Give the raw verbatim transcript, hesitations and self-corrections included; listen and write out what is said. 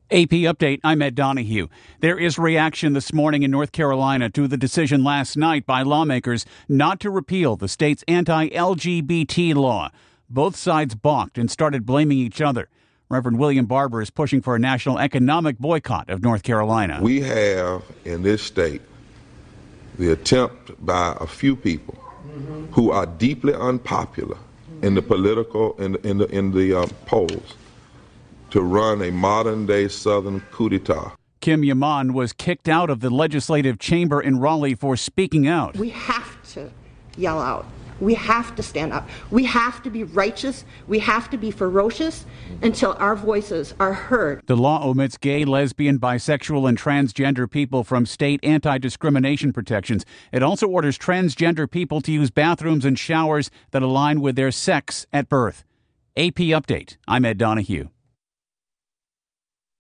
A P Update, I'm Ed Donahue. There is reaction this morning in North Carolina to the decision last night by lawmakers not to repeal the state's anti-L G B T law. Both sides balked and started blaming each other. Reverend William Barber is pushing for a national economic boycott of North Carolina. We have in this state the attempt by a few people mm-hmm. who are deeply unpopular mm-hmm. in the political, in, in the, in the uh, polls, to run a modern-day Southern coup d'etat. Kim Yaman was kicked out of the legislative chamber in Raleigh for speaking out. We have to yell out. We have to stand up. We have to be righteous. We have to be ferocious until our voices are heard. The law omits gay, lesbian, bisexual, and transgender people from state anti-discrimination protections. It also orders transgender people to use bathrooms and showers that align with their sex at birth. A P Update. I'm Ed Donahue.